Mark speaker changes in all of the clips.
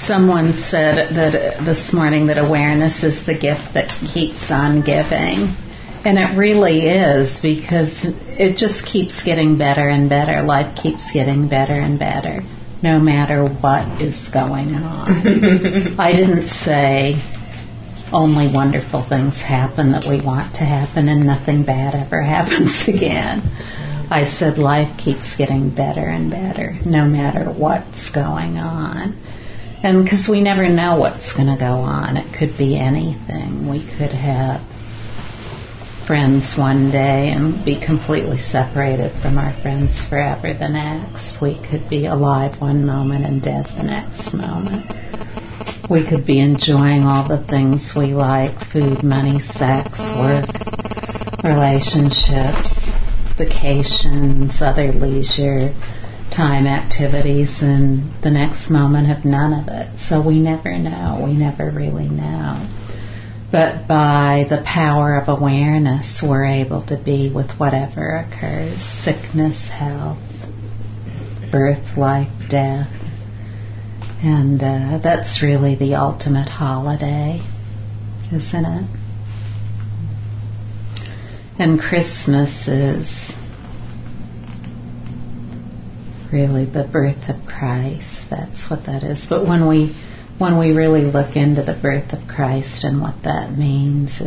Speaker 1: Someone said that this morning that awareness is the gift that keeps on giving. And it really is, because it just keeps getting better and better. Life keeps getting better and better, no matter what is going on. I didn't say only wonderful things happen that we want to happen and nothing bad ever happens again. I said life keeps getting better and better, no matter what's going on. And because we never know what's going to go on. It could be anything. We could have friends one day and be completely separated from our friends forever the next. We could be alive one moment and dead the next moment. We could be enjoying all the things we like: food, money, sex, work, relationships, vacations, other leisure time activities, and the next moment have none of it. So we never know. We never really know. But by the power of awareness, we're able to be with whatever occurs: sickness, health, birth, life, death. And that's really the ultimate holiday, isn't it? And Christmas is really the birth of Christ. That's what that is. But when we really look into the birth of Christ and what that means,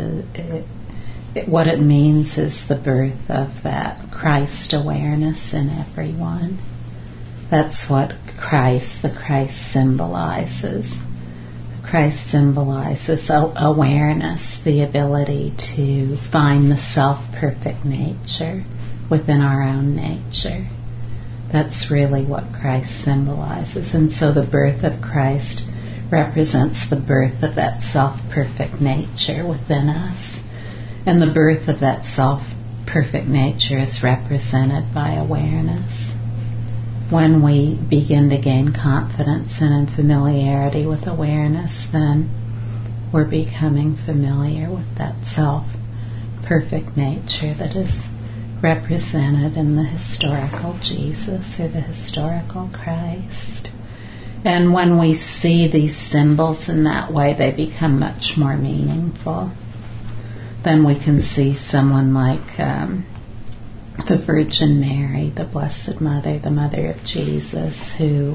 Speaker 1: what it means is the birth of that Christ awareness in everyone. That's what the Christ symbolizes. Christ symbolizes awareness, the ability to find the self-perfect nature within our own nature. That's really what Christ symbolizes. And so the birth of Christ represents the birth of that self-perfect nature within us. And the birth of that self-perfect nature is represented by awareness. When we begin to gain confidence and familiarity with awareness, then we're becoming familiar with that self-perfect nature that is represented in the historical Jesus or the historical Christ. And when we see these symbols in that way, they become much more meaningful. Then we can see someone like the Virgin Mary, the Blessed Mother, the Mother of Jesus, who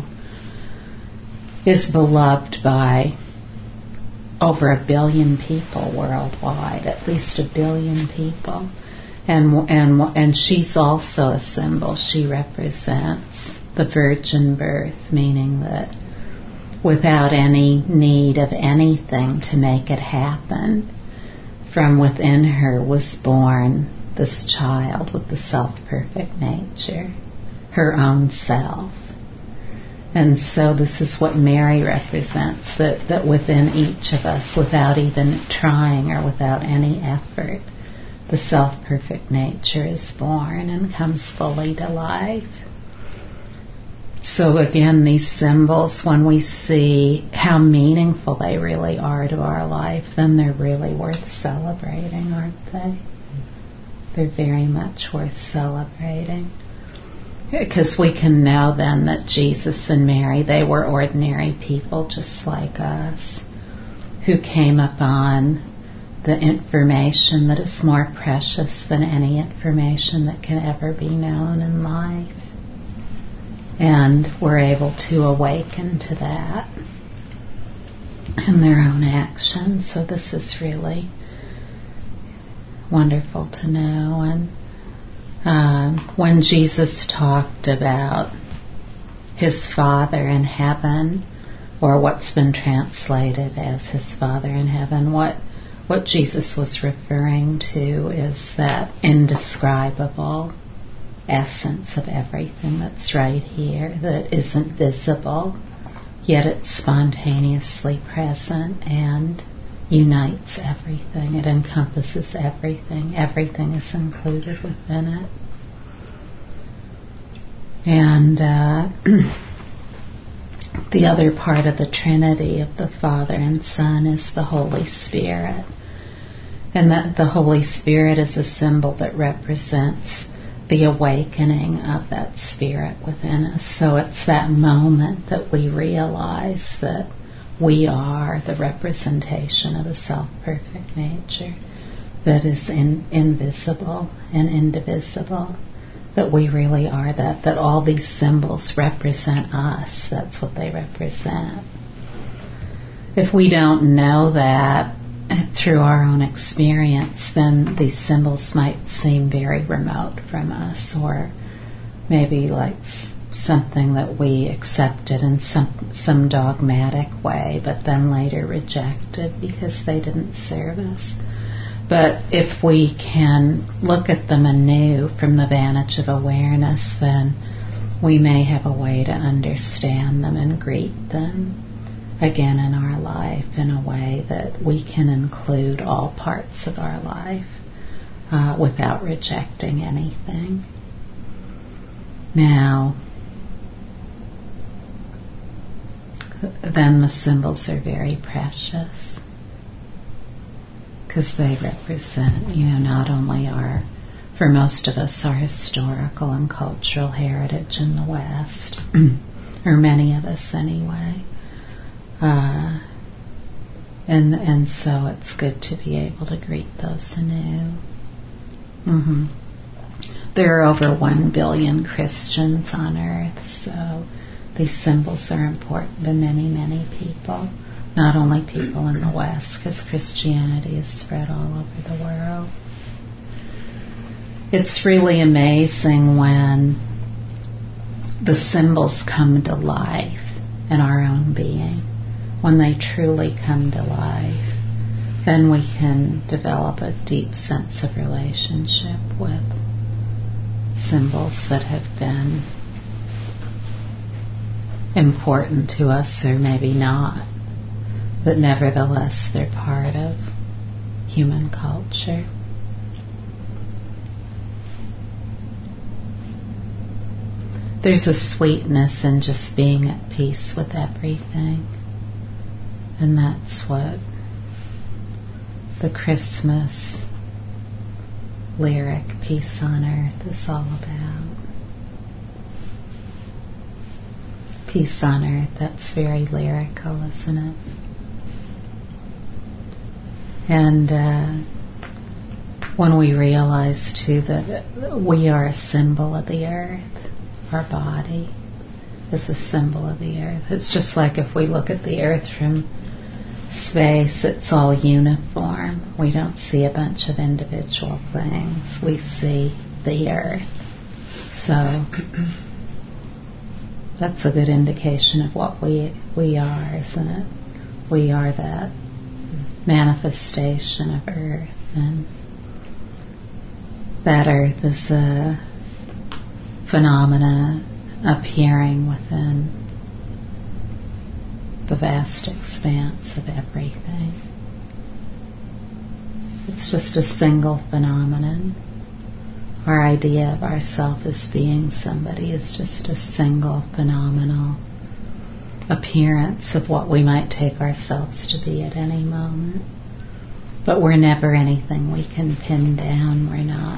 Speaker 1: is beloved by over 1 billion people worldwide, at least 1 billion people. And she's also a symbol. She represents the virgin birth, meaning that without any need of anything to make it happen, from within her was born this child with the self-perfect nature, her own self. And so this is what Mary represents, that within each of us, without even trying or without any effort, the self-perfect nature is born and comes fully to life. So again, these symbols, when we see how meaningful they really are to our life, then they're really worth celebrating, aren't they? They're very much worth celebrating. Because we can know then that Jesus and Mary, they were ordinary people just like us, who came upon the information that is more precious than any information that can ever be known in life. And were able to awaken to that in their own actions. So this is really wonderful to know. And when Jesus talked about his Father in heaven, or what's been translated as his Father in heaven, what Jesus was referring to is that indescribable essence of everything that's right here, that isn't visible, yet it's spontaneously present and unites everything. It encompasses everything. Everything is included within it. And the other part of the Trinity of the Father and Son is the Holy Spirit. And that the Holy Spirit is a symbol that represents the awakening of that Spirit within us. So it's that moment that we realize that we are the representation of a self-perfect nature that is invisible and indivisible, that we really are that all these symbols represent us. That's what they represent. If we don't know that through our own experience, then these symbols might seem very remote from us, or maybe like something that we accepted in some dogmatic way, but then later rejected because they didn't serve us. But if we can look at them anew from the vantage of awareness, then we may have a way to understand them and greet them again in our life in a way that we can include all parts of our life without rejecting anything. Now, then the symbols are very precious because they represent, not only for most of us, our historical and cultural heritage in the West, or many of us anyway. And so it's good to be able to greet those anew. Mm-hmm. There are over 1 billion Christians on earth, so these symbols are important to many, many people. Not only people in the West, because Christianity is spread all over the world. It's really amazing when the symbols come to life in our own being. When they truly come to life, then we can develop a deep sense of relationship with symbols that have been important to us, or maybe not, but nevertheless they're part of human culture. There's a sweetness in just being at peace with everything. And that's what the Christmas lyric, Peace on Earth, is all about. Peace on Earth, that's very lyrical, isn't it? And when we realize, too, that we are a symbol of the earth, our body is a symbol of the earth. It's just like if we look at the earth from space, it's all uniform. We don't see a bunch of individual things. We see the earth. So that's a good indication of what we are, isn't it? We are that manifestation of earth, and that earth is a phenomena appearing within the vast expanse of everything. It's just a single phenomenon. Our idea of ourself as being somebody is just a single phenomenal appearance of what we might take ourselves to be at any moment. But we're never anything we can pin down. We're not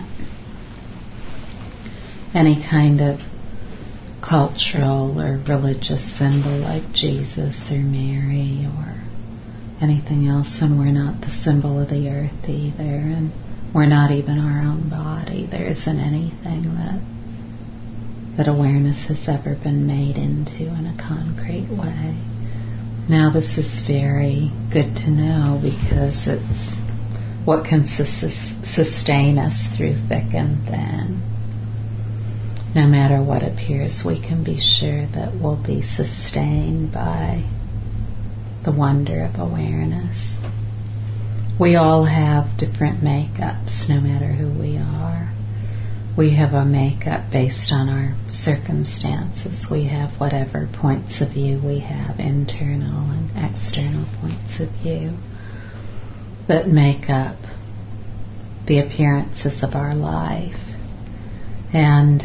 Speaker 1: any kind of cultural or religious symbol like Jesus or Mary or anything else, and we're not the symbol of the earth either, and we're not even our own body. There isn't anything that awareness has ever been made into in a concrete way. Now this is very good to know, because it's what can sustain us through thick and thin. No matter what appears, we can be sure that we'll be sustained by the wonder of awareness. We all have different makeups, no matter who we are. We have a makeup based on our circumstances. We have whatever points of view we have, internal and external points of view, that make up the appearances of our life. And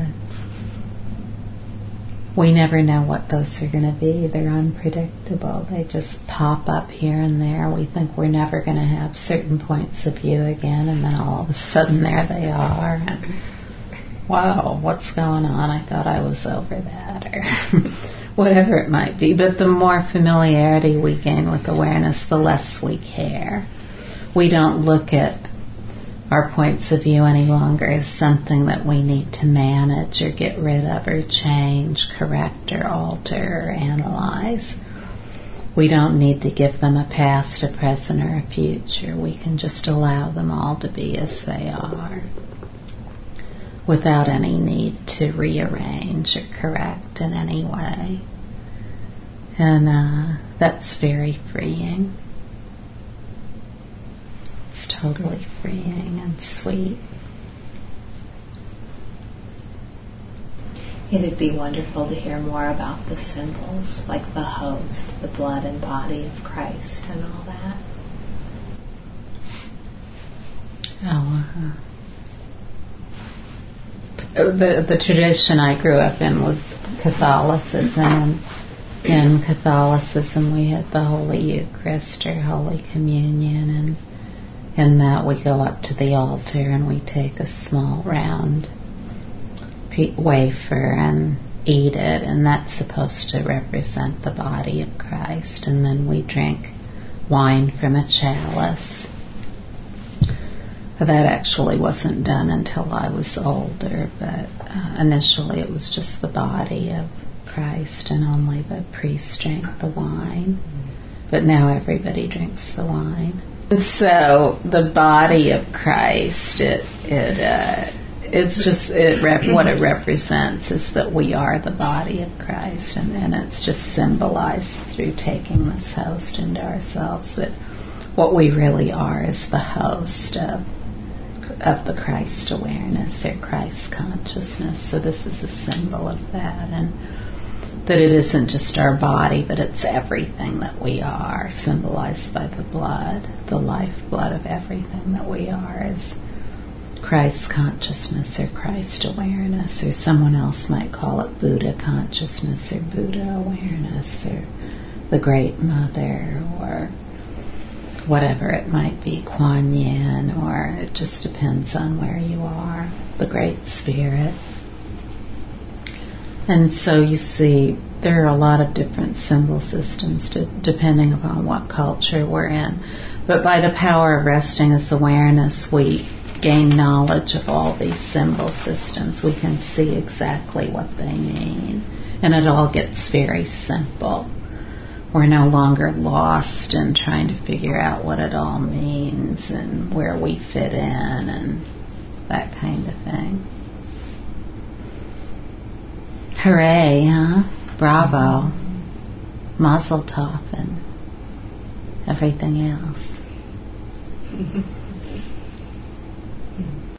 Speaker 1: we never know what those are going to be. They're unpredictable. They just pop up here and there. We think we're never going to have certain points of view again, and then all of a sudden there they are. And wow, what's going on? I thought I was over that. Or whatever it might be. But the more familiarity we gain with awareness, the less we care. We don't look at our points of view any longer as something that we need to manage or get rid of or change, correct or alter or analyze. We don't need to give them a past, a present, or a future. We can just allow them all to be as they are without any need to rearrange or correct in any way. And that's very freeing. It's totally freeing and sweet.
Speaker 2: It'd be wonderful to hear more about the symbols, like the host, the blood and body of Christ, and all that.
Speaker 1: The tradition I grew up in was Catholicism. In Catholicism, we had the Holy Eucharist or Holy Communion, and in that we go up to the altar and we take a small round wafer and eat it, and that's supposed to represent the body of Christ. And then we drink wine from a chalice. That actually wasn't done until I was older, but initially it was just the body of Christ, and only the priest drank the wine. But now everybody drinks the wine. And so the body of Christ, what it represents is that we are the body of Christ, and it's just symbolized through taking this host into ourselves, that what we really are is the host of the Christ awareness or Christ consciousness. So this is a symbol of that, and that it isn't just our body, but it's everything that we are, symbolized by the blood, the lifeblood of everything that we are is Christ consciousness or Christ awareness, or someone else might call it Buddha consciousness or Buddha awareness, or the Great Mother, or whatever it might be, Kuan Yin, or it just depends on where you are, the Great Spirit. And so you see, there are a lot of different symbol systems depending upon what culture we're in. But by the power of resting as awareness, we gain knowledge of all these symbol systems. We can see exactly what they mean. And it all gets very simple. We're no longer lost in trying to figure out what it all means and where we fit in and that kind of thing. Hooray, huh? Bravo. Mazel tov and everything else.